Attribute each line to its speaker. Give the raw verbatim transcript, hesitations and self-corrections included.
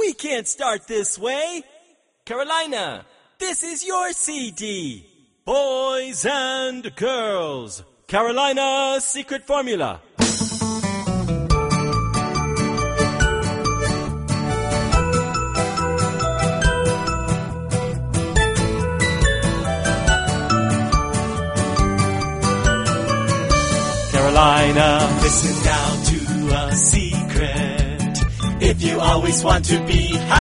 Speaker 1: We can't start this way. Carolina, this is your C D. Boys and girls, Carolina's secret formula. Carolina, listen now to a secret. If you always want to be happy,